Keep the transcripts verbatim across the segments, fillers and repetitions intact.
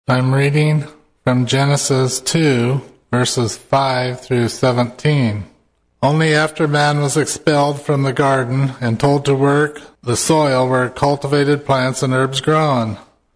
I'm reading from Genesis two, verses five through seventeen. Only after man was expelled from the garden and told to work the soil were cultivated plants and herbs grown.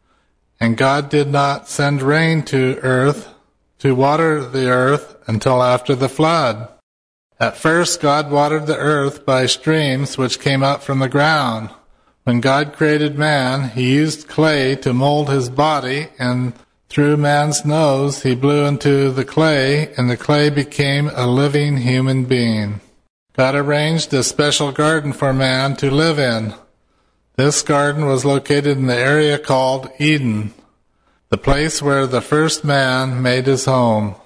And God did not send rain to earth to water the earth until after the flood. At first God watered the earth by streams which came up from the ground. When God created man, he used clay to mold his body, and through man's nose he blew into the clay, and the clay became a living human being. God arranged a special garden for man to live in. This garden was located in the area called Eden, the place where the first man made his home.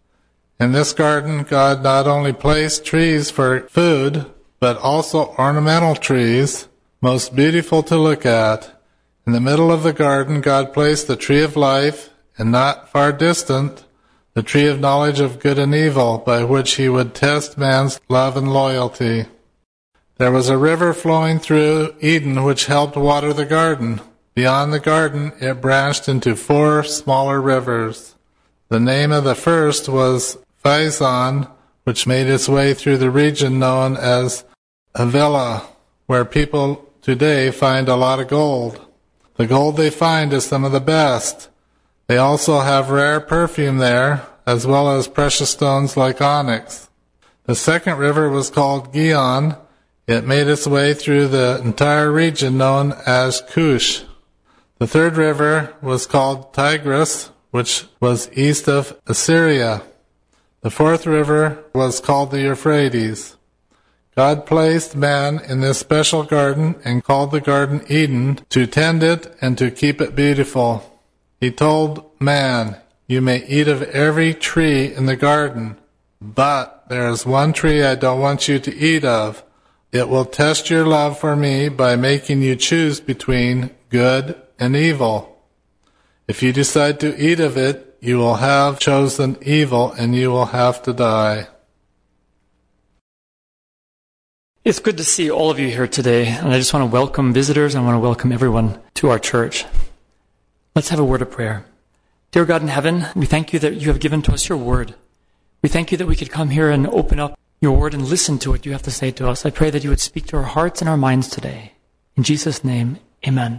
In this garden, God not only placed trees for food, but also ornamental trees, most beautiful to look at. In the middle of the garden, God placed the tree of life, and not far distant, the tree of knowledge of good and evil, by which he would test man's love and loyalty. There was a river flowing through Eden which helped water the garden. Beyond the garden, it branched into four smaller rivers. The name of the first was Pison, which made its way through the region known as Havilah, where people today find a lot of gold. The gold they find is some of the best. They also have rare perfume there, as well as precious stones like onyx. The second river was called Gihon. It made its way through the entire region known as Cush. The third river was called Tigris, which was east of Assyria. The fourth river was called the Euphrates. God placed man in this special garden and called the garden Eden to tend it and to keep it beautiful. He told man, "You may eat of every tree in the garden, but there is one tree I don't want you to eat of. It will test your love for me by making you choose between good and evil. If you decide to eat of it, you will have chosen evil and you will have to die." It's good to see all of you here today, and I just want to welcome visitors and I want to welcome everyone to our church. Let's have a word of prayer. Dear God in heaven, we thank you that you have given to us your word. We thank you that we could come here and open up your word and listen to what you have to say to us. I pray that you would speak to our hearts and our minds today. In Jesus' name, amen.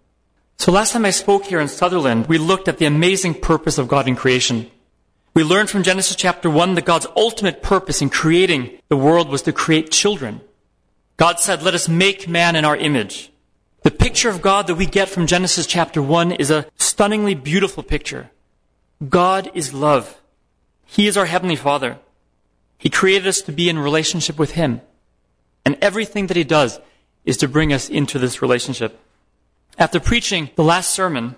So last time I spoke here in Sutherland, we looked at the amazing purpose of God in creation. We learned from Genesis chapter one that God's ultimate purpose in creating the world was to create children. God said, "Let us make man in our image." The picture of God that we get from Genesis chapter one is a stunningly beautiful picture. God is love. He is our Heavenly Father. He created us to be in relationship with Him. And everything that He does is to bring us into this relationship. After preaching the last sermon,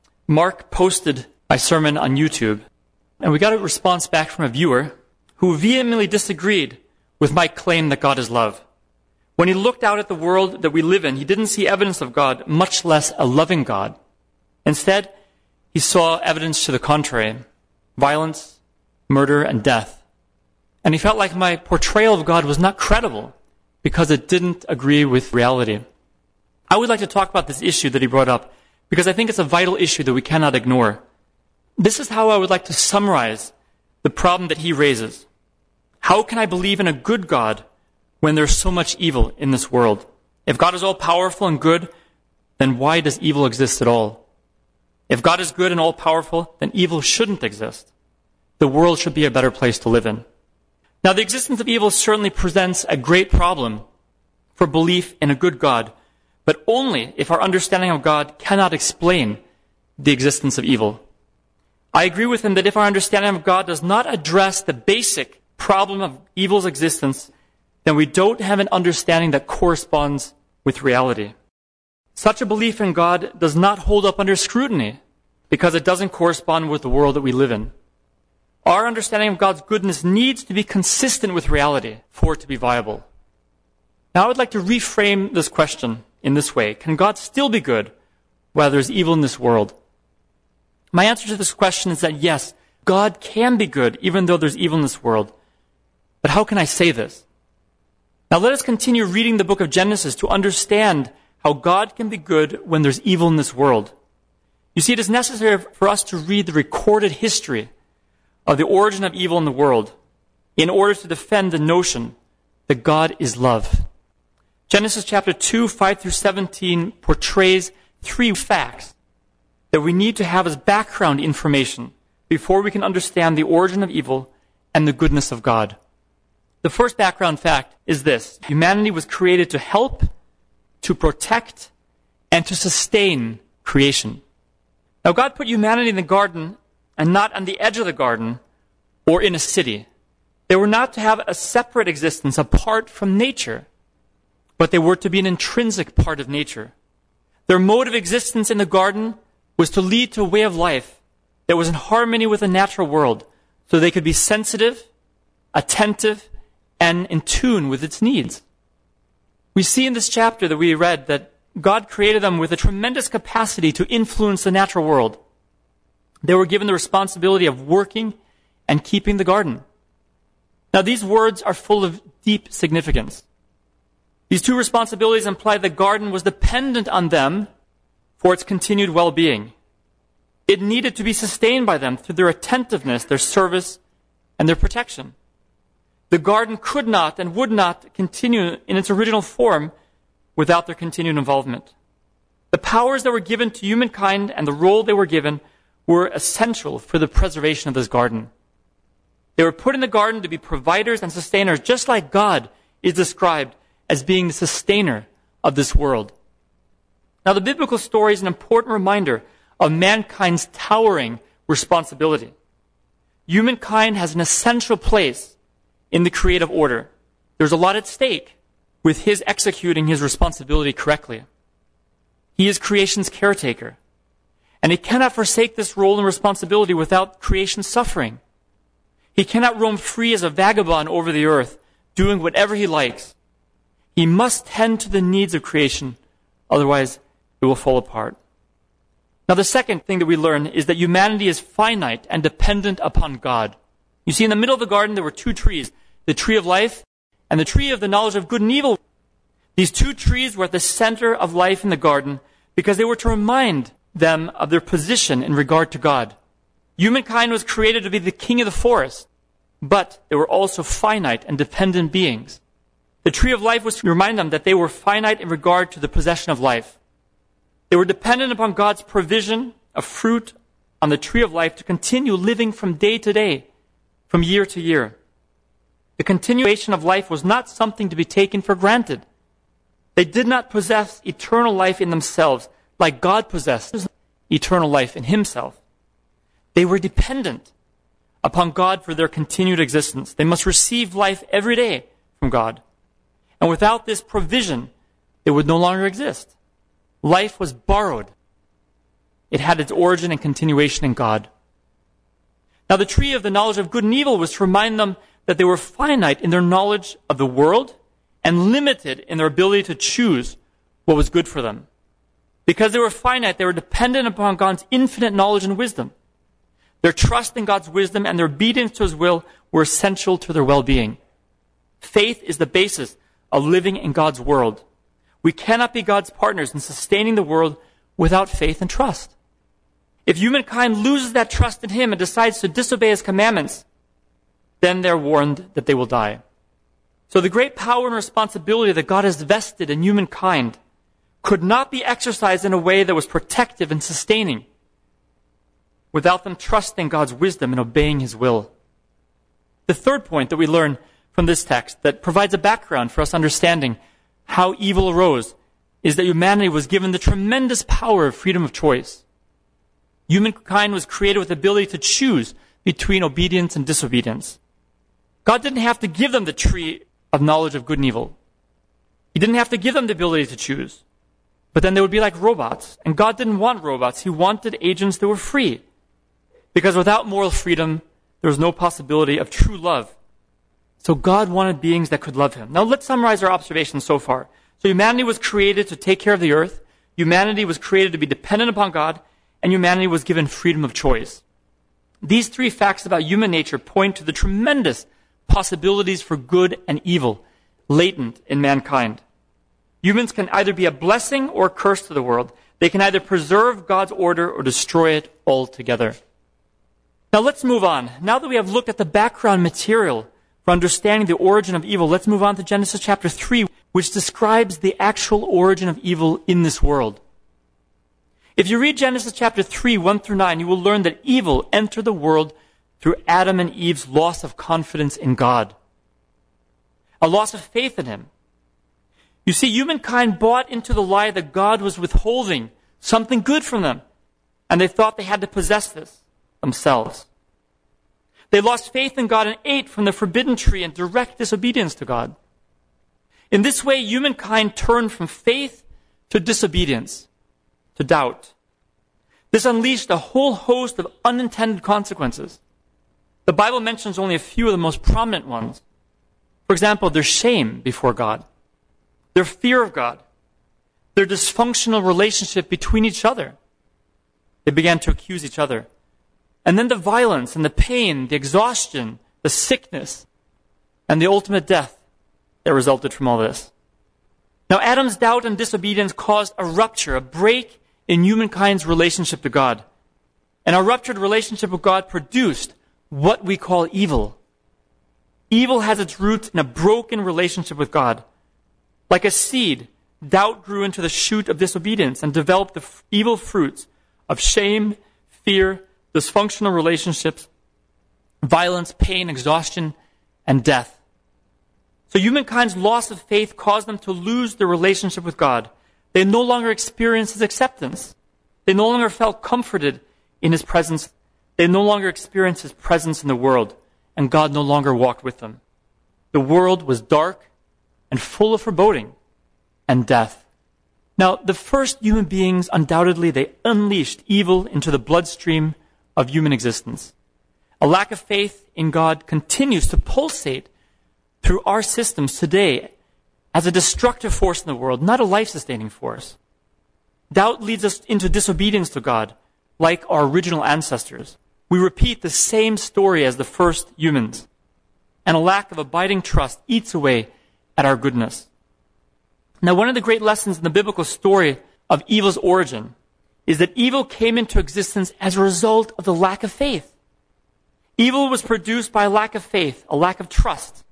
Mark posted my sermon on YouTube. And we got a response back from a viewer who vehemently disagreed with my claim that God is love. When he looked out at the world that we live in, he didn't see evidence of God, much less a loving God. Instead, he saw evidence to the contrary: violence, murder, and death. And he felt like my portrayal of God was not credible because it didn't agree with reality. I would like to talk about this issue that he brought up because I think it's a vital issue that we cannot ignore. This is how I would like to summarize the problem that he raises. How can I believe in a good God when there's so much evil in this world? If God is all-powerful and good, then why does evil exist at all? If God is good and all-powerful, then evil shouldn't exist. The world should be a better place to live in. Now, the existence of evil certainly presents a great problem for belief in a good God, but only if our understanding of God cannot explain the existence of evil. I agree with him that if our understanding of God does not address the basic problem of evil's existence, then we don't have an understanding that corresponds with reality. Such a belief in God does not hold up under scrutiny because it doesn't correspond with the world that we live in. Our understanding of God's goodness needs to be consistent with reality for it to be viable. Now I would like to reframe this question in this way: can God still be good while there's evil in this world? My answer to this question is that yes, God can be good even though there's evil in this world. But how can I say this? Now let us continue reading the book of Genesis to understand how God can be good when there's evil in this world. You see, it is necessary for us to read the recorded history of the origin of evil in the world in order to defend the notion that God is love. Genesis chapter two, five through seventeen portrays three facts that we need to have as background information before we can understand the origin of evil and the goodness of God. The first background fact is this: humanity was created to help, to protect, and to sustain creation. Now, God put humanity in the garden and not on the edge of the garden or in a city. They were not to have a separate existence apart from nature, but they were to be an intrinsic part of nature. Their mode of existence in the garden was to lead to a way of life that was in harmony with the natural world, so they could be sensitive, attentive, and in tune with its needs. We see in this chapter that we read that God created them with a tremendous capacity to influence the natural world. They were given the responsibility of working and keeping the garden. Now, these words are full of deep significance. These two responsibilities imply the garden was dependent on them for its continued well-being. It needed to be sustained by them through their attentiveness, their service, and their protection. The garden could not and would not continue in its original form without their continued involvement. The powers that were given to humankind and the role they were given were essential for the preservation of this garden. They were put in the garden to be providers and sustainers, just like God is described as being the sustainer of this world. Now, the biblical story is an important reminder of mankind's towering responsibility. Humankind has an essential place in the creative order. There's a lot at stake with his executing his responsibility correctly. He is creation's caretaker, and he cannot forsake this role and responsibility without creation suffering. He cannot roam free as a vagabond over the earth, doing whatever he likes. He must tend to the needs of creation, otherwise it will fall apart. Now, the second thing that we learn is that humanity is finite and dependent upon God. You see, in the middle of the garden, there were two trees, the tree of life and the tree of the knowledge of good and evil. These two trees were at the center of life in the garden because they were to remind them of their position in regard to God. Humankind was created to be the king of the forest, but they were also finite and dependent beings. The tree of life was to remind them that they were finite in regard to the possession of life. They were dependent upon God's provision of fruit on the tree of life to continue living from day to day, from year to year. The continuation of life was not something to be taken for granted. They did not possess eternal life in themselves like God possessed eternal life in himself. They were dependent upon God for their continued existence. They must receive life every day from God. And without this provision, they would no longer exist. Life was borrowed. It had its origin and continuation in God. Now, the tree of the knowledge of good and evil was to remind them that they were finite in their knowledge of the world and limited in their ability to choose what was good for them. Because they were finite, they were dependent upon God's infinite knowledge and wisdom. Their trust in God's wisdom and their obedience to his will were essential to their well-being. Faith is the basis of living in God's world. We cannot be God's partners in sustaining the world without faith and trust. If humankind loses that trust in him and decides to disobey his commandments, then they're warned that they will die. So the great power and responsibility that God has vested in humankind could not be exercised in a way that was protective and sustaining without them trusting God's wisdom and obeying his will. The third point that we learn from this text that provides a background for us understanding how evil arose is that humanity was given the tremendous power of freedom of choice. Humankind was created with the ability to choose between obedience and disobedience. God didn't have to give them the tree of knowledge of good and evil. He didn't have to give them the ability to choose. But then they would be like robots. And God didn't want robots. He wanted agents that were free. Because without moral freedom, there was no possibility of true love. So God wanted beings that could love him. Now let's summarize our observations so far. So humanity was created to take care of the earth. Humanity was created to be dependent upon God. And humanity was given freedom of choice. These three facts about human nature point to the tremendous possibilities for good and evil latent in mankind. Humans can either be a blessing or a curse to the world. They can either preserve God's order or destroy it altogether. Now let's move on. Now that we have looked at the background material for understanding the origin of evil, let's move on to Genesis chapter three, which describes the actual origin of evil in this world. If you read Genesis chapter three, one through nine, you will learn that evil entered the world through Adam and Eve's loss of confidence in God, a loss of faith in Him. You see, humankind bought into the lie that God was withholding something good from them, and they thought they had to possess this themselves. They lost faith in God and ate from the forbidden tree in direct disobedience to God. In this way, humankind turned from faith to disobedience, to doubt. This unleashed a whole host of unintended consequences. The Bible mentions only a few of the most prominent ones. For example, their shame before God, their fear of God, their dysfunctional relationship between each other. They began to accuse each other. And then the violence and the pain, the exhaustion, the sickness, and the ultimate death that resulted from all this. Now, Adam's doubt and disobedience caused a rupture, a break in humankind's relationship to God. And our ruptured relationship with God produced what we call evil. Evil has its roots in a broken relationship with God. Like a seed, doubt grew into the shoot of disobedience and developed the f- evil fruits of shame, fear, dysfunctional relationships, violence, pain, exhaustion, and death. So humankind's loss of faith caused them to lose their relationship with God. They no longer experienced His acceptance. They no longer felt comforted in His presence. They no longer experienced His presence in the world, and God no longer walked with them. The world was dark and full of foreboding and death. Now, the first human beings, undoubtedly, they unleashed evil into the bloodstream of human existence. A lack of faith in God continues to pulsate through our systems today as a destructive force in the world, not a life-sustaining force. Doubt leads us into disobedience to God, like our original ancestors. We repeat the same story as the first humans, and a lack of abiding trust eats away at our goodness. Now, one of the great lessons in the biblical story of evil's origin is that evil came into existence as a result of the lack of faith. Evil was produced by a lack of faith, a lack of trust.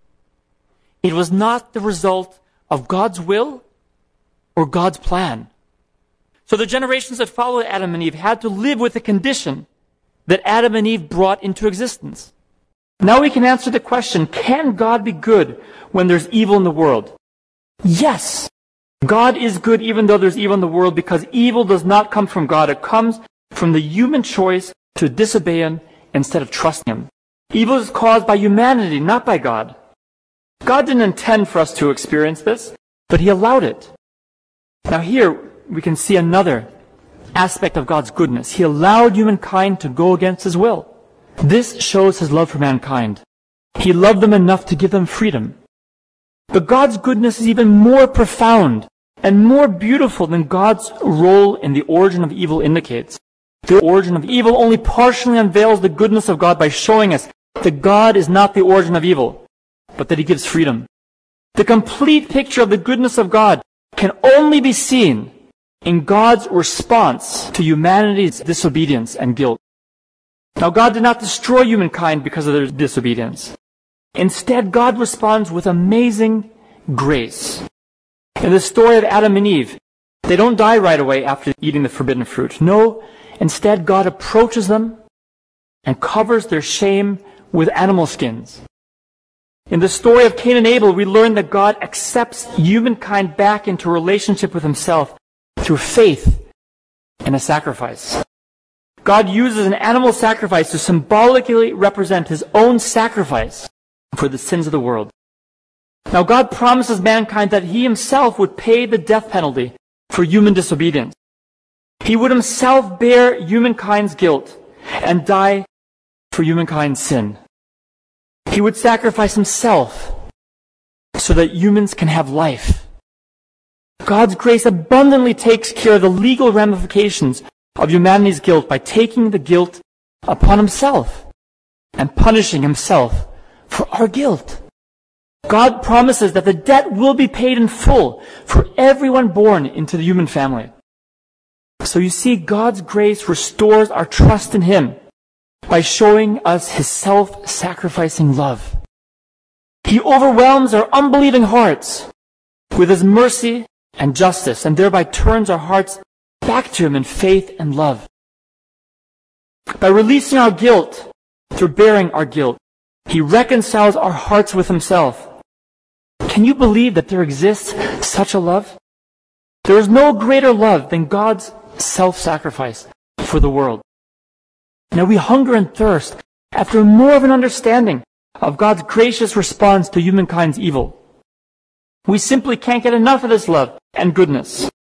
It was not the result of God's will or God's plan. So the generations that followed Adam and Eve had to live with the condition that Adam and Eve brought into existence. Now we can answer the question, can God be good when there's evil in the world? Yes. God is good even though there's evil in the world, because evil does not come from God. It comes from the human choice to disobey Him instead of trusting Him. Evil is caused by humanity, not by God. God didn't intend for us to experience this, but He allowed it. Now here we can see another aspect of God's goodness. He allowed humankind to go against His will. This shows His love for mankind. He loved them enough to give them freedom. But God's goodness is even more profound and more beautiful than God's role in the origin of evil indicates. The origin of evil only partially unveils the goodness of God by showing us that God is not the origin of evil, but that He gives freedom. The complete picture of the goodness of God can only be seen in God's response to humanity's disobedience and guilt. Now, God did not destroy humankind because of their disobedience. Instead, God responds with amazing grace. In the story of Adam and Eve, they don't die right away after eating the forbidden fruit. No, instead, God approaches them and covers their shame with animal skins. In the story of Cain and Abel, we learn that God accepts humankind back into relationship with Himself through faith and a sacrifice. God uses an animal sacrifice to symbolically represent His own sacrifice for the sins of the world. Now, God promises mankind that He Himself would pay the death penalty for human disobedience. He would Himself bear humankind's guilt and die for humankind's sin. He would sacrifice Himself so that humans can have life. God's grace abundantly takes care of the legal ramifications of humanity's guilt by taking the guilt upon Himself and punishing Himself for our guilt. God promises that the debt will be paid in full for everyone born into the human family. So you see, God's grace restores our trust in Him by showing us His self-sacrificing love. He overwhelms our unbelieving hearts with His mercy and justice, and thereby turns our hearts back to Him in faith and love. By releasing our guilt through bearing our guilt, He reconciles our hearts with Himself. Can you believe that there exists such a love? There is no greater love than God's self-sacrifice for the world. Now we hunger and thirst after more of an understanding of God's gracious response to humankind's evil. We simply can't get enough of this love and goodness.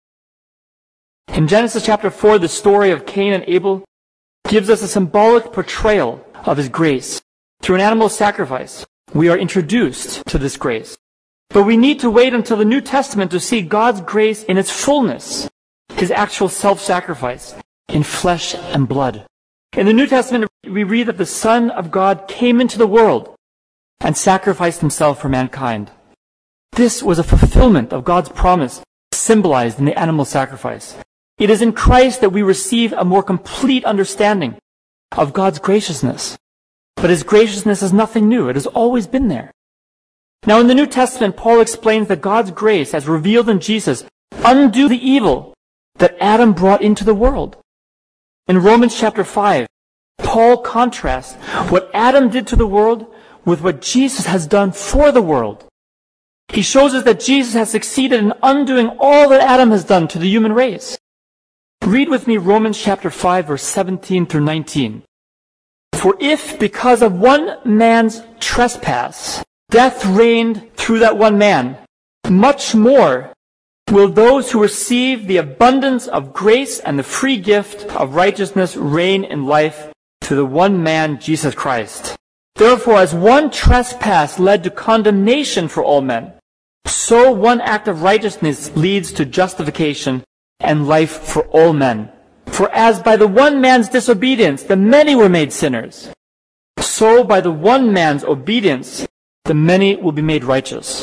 In Genesis chapter four, the story of Cain and Abel gives us a symbolic portrayal of His grace. Through an animal sacrifice, we are introduced to this grace. But we need to wait until the New Testament to see God's grace in its fullness, His actual self-sacrifice in flesh and blood. In the New Testament, we read that the Son of God came into the world and sacrificed Himself for mankind. This was a fulfillment of God's promise symbolized in the animal sacrifice. It is in Christ that we receive a more complete understanding of God's graciousness. But His graciousness is nothing new. It has always been there. Now in the New Testament, Paul explains that God's grace, as revealed in Jesus, undo the evil that Adam brought into the world. In Romans chapter five, Paul contrasts what Adam did to the world with what Jesus has done for the world. He shows us that Jesus has succeeded in undoing all that Adam has done to the human race. Read with me Romans chapter five, verse seventeen through nineteen. For if, because of one man's trespass, death reigned through that one man, much more will those who receive the abundance of grace and the free gift of righteousness reign in life through the one man, Jesus Christ. Therefore, as one trespass led to condemnation for all men, so one act of righteousness leads to justification and life for all men. For as by the one man's disobedience the many were made sinners, so by the one man's obedience the many will be made righteous.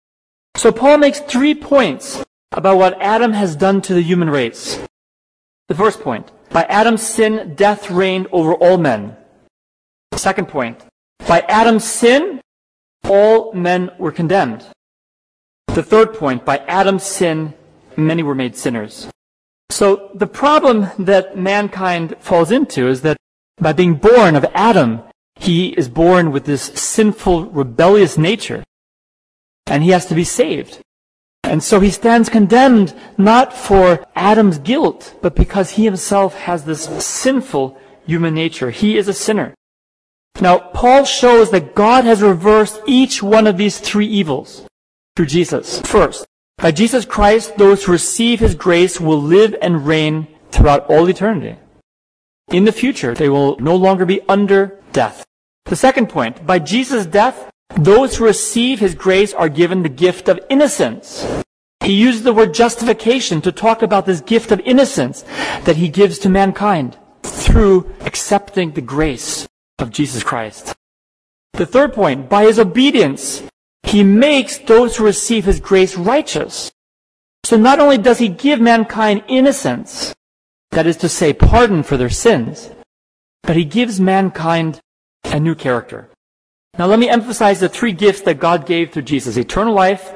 So Paul makes three points about what Adam has done to the human race. The first point, by Adam's sin, death reigned over all men. Second point, by Adam's sin, all men were condemned. The third point, by Adam's sin, many were made sinners. So the problem that mankind falls into is that by being born of Adam, he is born with this sinful, rebellious nature, and he has to be saved. And so he stands condemned not for Adam's guilt, but because he himself has this sinful human nature. He is a sinner. Now, Paul shows that God has reversed each one of these three evils through Jesus. First, by Jesus Christ, those who receive His grace will live and reign throughout all eternity. In the future, they will no longer be under death. The second point, by Jesus' death, those who receive His grace are given the gift of innocence. He uses the word justification to talk about this gift of innocence that He gives to mankind through accepting the grace of Jesus Christ. The third point, by His obedience, He makes those who receive His grace righteous. So not only does He give mankind innocence, that is to say, pardon for their sins, but He gives mankind a new character. Now let me emphasize the three gifts that God gave through Jesus: eternal life,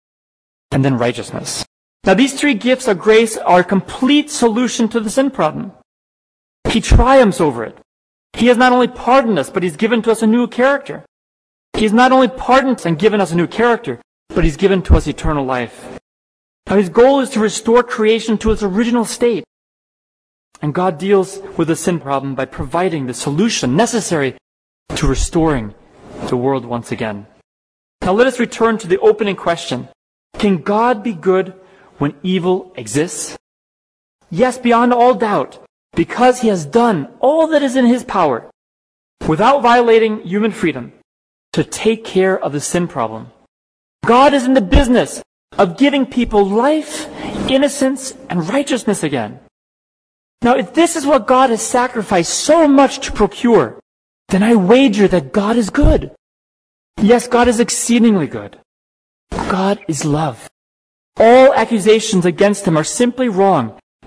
and then righteousness. Now these three gifts of grace are a complete solution to the sin problem. He triumphs over it. He has not only pardoned us, but He's given to us a new character. He has not only pardoned and given us a new character, but He's given to us eternal life. Now His goal is to restore creation to its original state. And God deals with the sin problem by providing the solution necessary to restoring the world once again. Now let us return to the opening question. Can God be good when evil exists? Yes, beyond all doubt, because He has done all that is in His power, without violating human freedom, to take care of the sin problem. God is in the business of giving people life, innocence, and righteousness again. Now, if this is what God has sacrificed so much to procure, then I wager that God is good. Yes, God is exceedingly good. God is love. All accusations against Him are simply wrong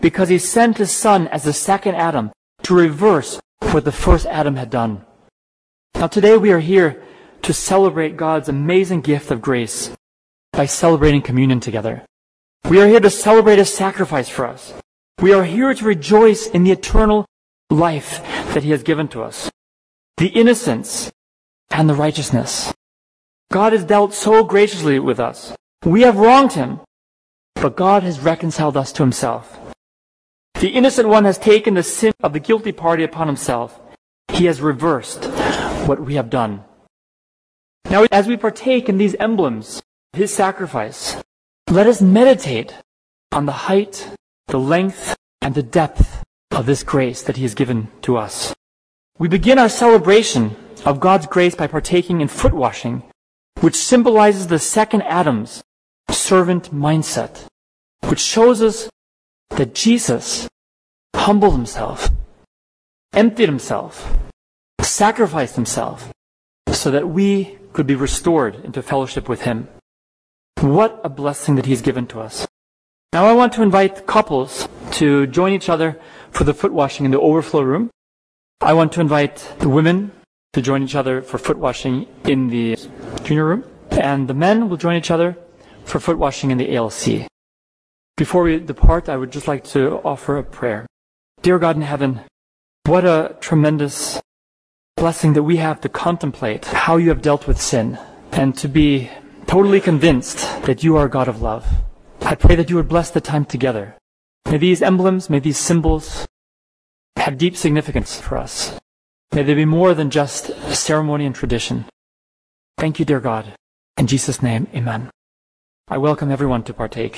because he sent his Son as the second Adam to reverse what the first Adam had done. Now today we are here to celebrate God's amazing gift of grace by celebrating communion together. We are here to celebrate his sacrifice for us. We are here to rejoice in the eternal life that he has given to us, the innocence and the righteousness. God has dealt so graciously with us. We have wronged him, but God has reconciled us to himself. The innocent one has taken the sin of the guilty party upon himself. He has reversed what we have done. Now, as we partake in these emblems of his sacrifice, let us meditate on the height, the length, and the depth of this grace that he has given to us. We begin our celebration of God's grace by partaking in foot washing, which symbolizes the second Adam's servant mindset, which shows us that Jesus humbled himself, emptied himself, sacrificed himself, so that we could be restored into fellowship with him. What a blessing that he's given to us. Now I want to invite couples to join each other for the foot washing in the overflow room. I want to invite the women to join each other for foot washing in the junior room. And the men will join each other for foot washing in the A L C. Before we depart, I would just like to offer a prayer. Dear God in heaven, what a tremendous blessing that we have to contemplate how you have dealt with sin and to be totally convinced that you are a God of love. I pray that you would bless the time together. May these emblems, may these symbols have deep significance for us. May they be more than just ceremony and tradition. Thank you, dear God. In Jesus' name, amen. I welcome everyone to partake.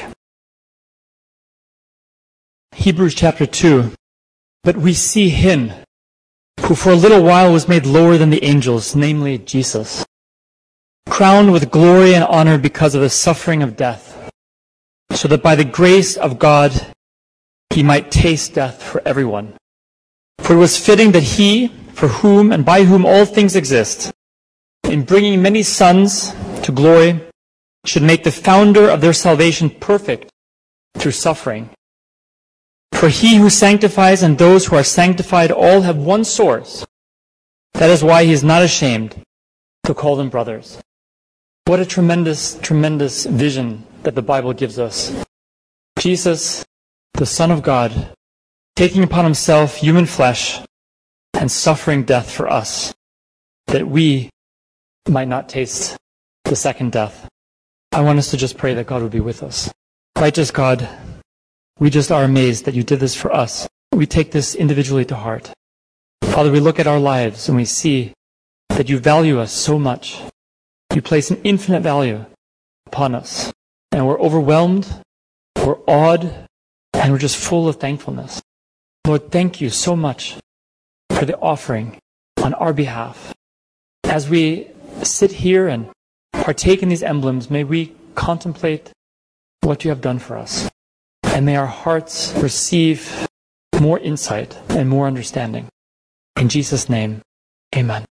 Hebrews chapter two. But we see him who for a little while was made lower than the angels, namely Jesus, crowned with glory and honor because of the suffering of death, so that by the grace of God he might taste death for everyone. For it was fitting that he, for whom and by whom all things exist, in bringing many sons to glory, should make the founder of their salvation perfect through suffering. For he who sanctifies and those who are sanctified all have one source. That is why he is not ashamed to call them brothers. What a tremendous, tremendous vision that the Bible gives us. Jesus, the Son of God, taking upon himself human flesh and suffering death for us, that we might not taste the second death. I want us to just pray that God would be with us. Righteous God, we just are amazed that you did this for us. We take this individually to heart. Father, we look at our lives and we see that you value us so much. You place an infinite value upon us. And we're overwhelmed, we're awed, and we're just full of thankfulness. Lord, thank you so much for the offering on our behalf. As we sit here and partake in these emblems, may we contemplate what you have done for us. And may our hearts receive more insight and more understanding. In Jesus' name, amen.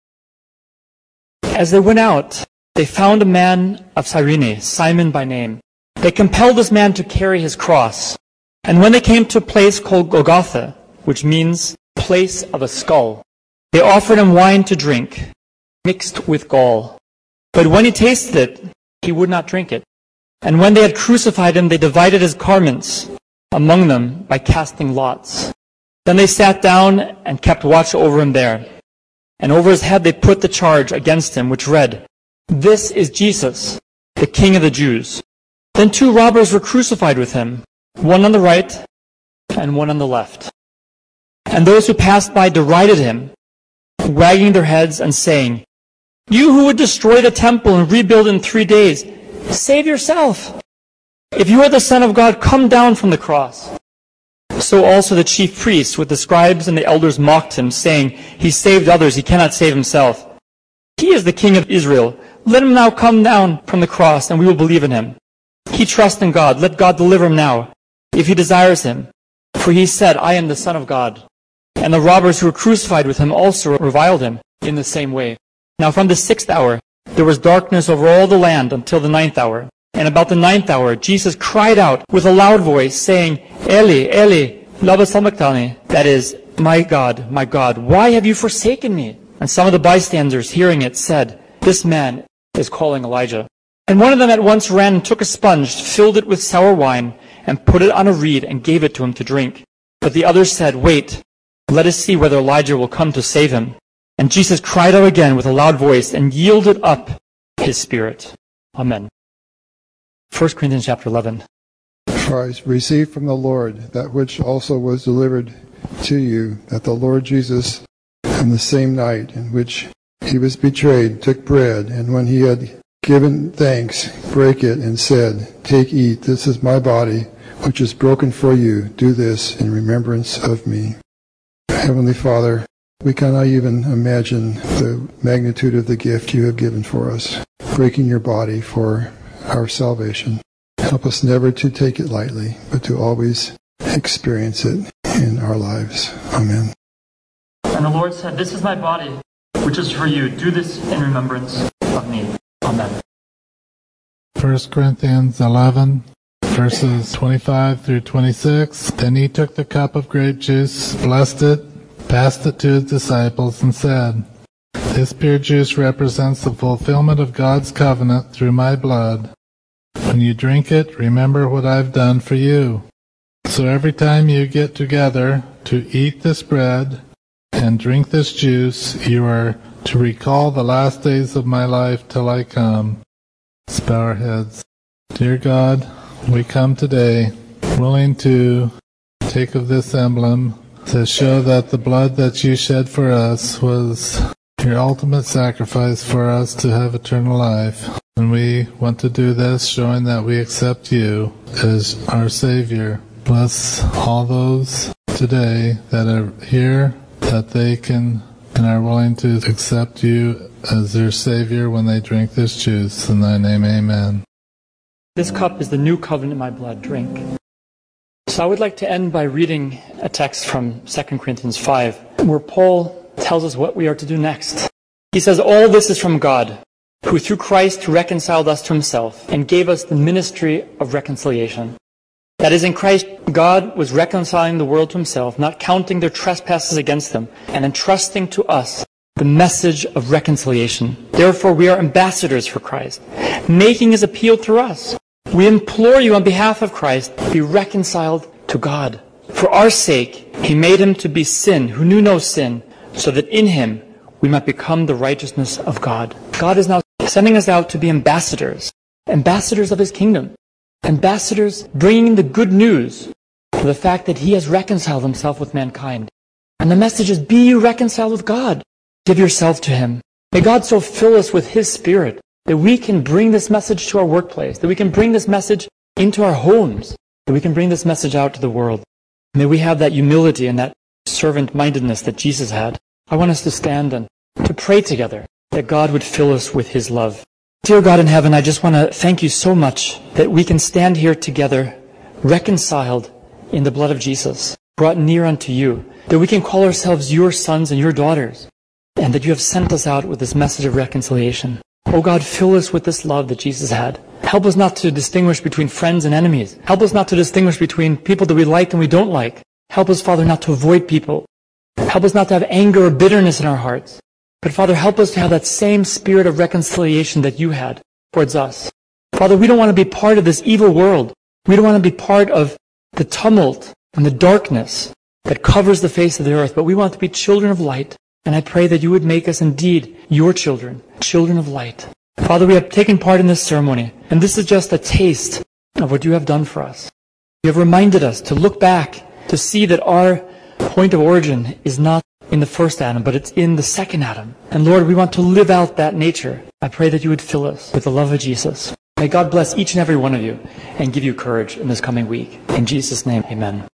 As they went out, they found a man of Cyrene, Simon by name. They compelled this man to carry his cross. And when they came to a place called Golgotha, which means place of a skull, they offered him wine to drink, mixed with gall. But when he tasted it, he would not drink it. And when they had crucified him, they divided his garments among them by casting lots. Then they sat down and kept watch over him there. And over his head they put the charge against him, which read, "This is Jesus, the King of the Jews." Then two robbers were crucified with him, one on the right and one on the left. And those who passed by derided him, wagging their heads and saying, "You who would destroy the temple and rebuild in three days, save yourself. If you are the Son of God, come down from the cross." So also the chief priests with the scribes and the elders mocked him, saying, "He saved others, he cannot save himself. He is the King of Israel. Let him now come down from the cross, and we will believe in him. He trusts in God. Let God deliver him now, if he desires him. For he said, 'I am the Son of God.'" And the robbers who were crucified with him also reviled him in the same way. Now from the sixth hour there was darkness over all the land until the ninth hour. And about the ninth hour, Jesus cried out with a loud voice, saying, Eli, Eli, lama sabachthani, that is, my God, my God, why have you forsaken me? And some of the bystanders, hearing it, said, this man is calling Elijah. And one of them at once ran and took a sponge, filled it with sour wine, and put it on a reed, and gave it to him to drink. But the others said, wait, let us see whether Elijah will come to save him. And Jesus cried out again with a loud voice, and yielded up his spirit. Amen. First Corinthians chapter eleven. For I received from the Lord that which also was delivered to you, that the Lord Jesus, on the same night in which he was betrayed, took bread, and when he had given thanks, brake it, and said, take, eat, this is my body, which is broken for you. Do this in remembrance of me. Heavenly Father, we cannot even imagine the magnitude of the gift you have given for us, breaking your body for our salvation. Help us never to take it lightly, but to always experience it in our lives. Amen. And the Lord said, this is my body, which is for you. Do this in remembrance of me. Amen. First Corinthians eleven, verses twenty-five through twenty-six. Then he took the cup of grape juice, blessed it, passed it to his disciples, and said, this pure juice represents the fulfillment of God's covenant through my blood. When you drink it, remember what I've done for you. So every time you get together to eat this bread and drink this juice, you are to recall the last days of my life till I come. Let's bow our heads. Dear God, we come today willing to take of this emblem to show that the blood that you shed for us was your ultimate sacrifice for us to have eternal life. And we want to do this showing that we accept you as our Savior. Bless all those today that are here, that they can and are willing to accept you as their Savior when they drink this juice. In thy name, amen. This cup is the new covenant in my blood. Drink. So I would like to end by reading a text from Second Corinthians five, where Paul tells us what we are to do next. He says, all this is from God, who through Christ reconciled us to himself and gave us the ministry of reconciliation. That is, in Christ, God was reconciling the world to himself, not counting their trespasses against them, and entrusting to us the message of reconciliation. Therefore, we are ambassadors for Christ, making his appeal through us. We implore you on behalf of Christ, be reconciled to God. For our sake, he made him to be sin, who knew no sin, so that in him we might become the righteousness of God. God is now sending us out to be ambassadors, ambassadors of his kingdom. Ambassadors bringing the good news of the fact that he has reconciled himself with mankind. And the message is, be you reconciled with God. Give yourself to him. May God so fill us with his Spirit that we can bring this message to our workplace, that we can bring this message into our homes, that we can bring this message out to the world. May we have that humility and that servant-mindedness that Jesus had. I want us to stand and to pray together that God would fill us with his love. Dear God in heaven, I just want to thank you so much that we can stand here together, reconciled in the blood of Jesus, brought near unto you, that we can call ourselves your sons and your daughters, and that you have sent us out with this message of reconciliation. Oh God, fill us with this love that Jesus had. Help us not to distinguish between friends and enemies. Help us not to distinguish between people that we like and we don't like. Help us, Father, not to avoid people. Help us not to have anger or bitterness in our hearts. But Father, help us to have that same spirit of reconciliation that you had towards us. Father, we don't want to be part of this evil world. We don't want to be part of the tumult and the darkness that covers the face of the earth, but we want to be children of light. And I pray that you would make us indeed your children, children of light. Father, we have taken part in this ceremony, and this is just a taste of what you have done for us. You have reminded us to look back, to see that our point of origin is not in the first Adam, but it's in the second Adam. And Lord, we want to live out that nature. I pray that you would fill us with the love of Jesus. May God bless each and every one of you and give you courage in this coming week. In Jesus' name, amen.